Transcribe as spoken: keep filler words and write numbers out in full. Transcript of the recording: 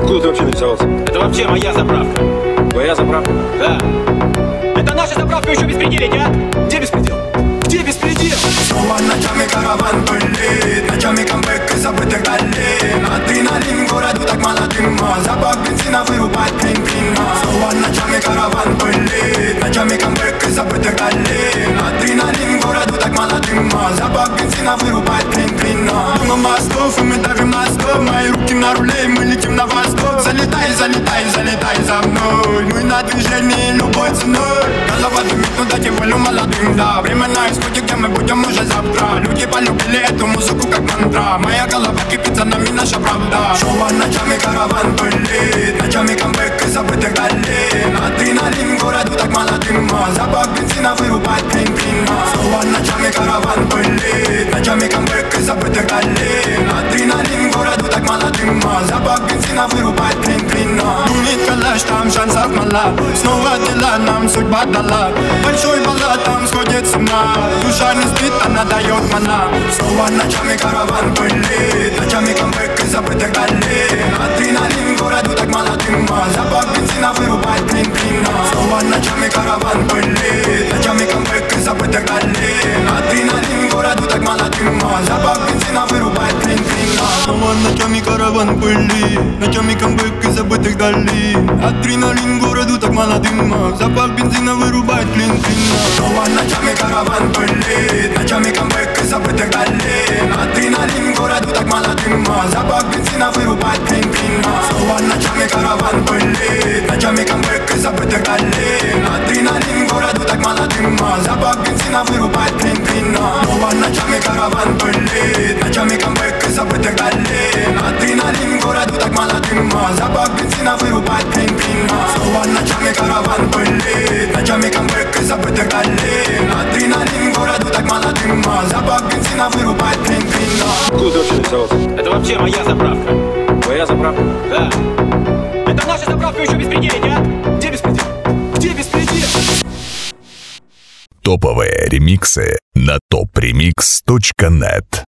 Откуда ты вообще нарисовался? Это вообще моя заправка. Твоя заправка? Да. Это наша заправка, еще беспределить, а? Где беспредел? Где беспредел? Снова ночами караван пылит, ночами камбэк из забытых долин. Адреналин городу так мало дыма, запах бензина вырубает клин-клин. Снова ночами караван пылит, ночами камбэк из забытых долин. Адреналин городу так мало дыма, запах бензина вырубает клин-клин. Мимо мостов и мы давим на стоп, мои руки на руле и мы летим на восток. Залетай, залетай, залетай за мной, мы на движении любой ценой. Голова дымит, но дайте волю молодым, да. Время на исходе, где мы будем уже завтра. Люди полюбили эту музыку как мантра. Моя голова кипит, за нами наша правда. Шоу ночами караван пылит, ночами камбэк из забытых долин. Адреналин городу так мало дыма, запах бензина вырубает клин-клин. Снова ночами караван пылит, ночами камбэк из забытых долин. Адреналин городу так мало дыма, запах бензина вырубает клин-клин. Думает калаш, там шансов мало, снова дела нам судьба дала. Большой баллад, там сходит с ума, душа не спит, она дает мана. Снова ночами караван пылит, ночами камбэк из забытых долин. Адреналин городу так мало дыма, запах бензина вырубает клин-клин. Снова ночами караван пылит, ночами камбэк из забытых долин. Адреналин городу так мало дыма, запах бензина вырубает клин-клин. Снова ночами караван пылит, ночами камбэк из забытых долин. Адреналин городу так мало дыма, запах бензина вырубает клин-клин. Снова ночами караван пылит, ночами камбэк из забытых долин. Адреналин городу так мало дыма, запах бензина вырубает клин-клин. Снова ночами караван пылит, ночами камбэк из забытых долин. Адреналин городу так мало дыма, запах бензина вырубает клин-клин. Снова ночами караван пылит, ночами камбэк из забытых долин. Адреналин городу так мало дыма, запах бензина вырубает клин-клин. Снова ночами караван пылит, ночами камбэк из забытых долин. Адреналин городу так мало дыма, запах бензина вырубает клин-клин. Откуда ты вообще нарисовался? Это вообще моя заправка. Твоя заправка? Да. Это наша заправка, еще беспределить, а? Где беспредел? Где беспредел? Топовые ремиксы на топ ремикс точка нет.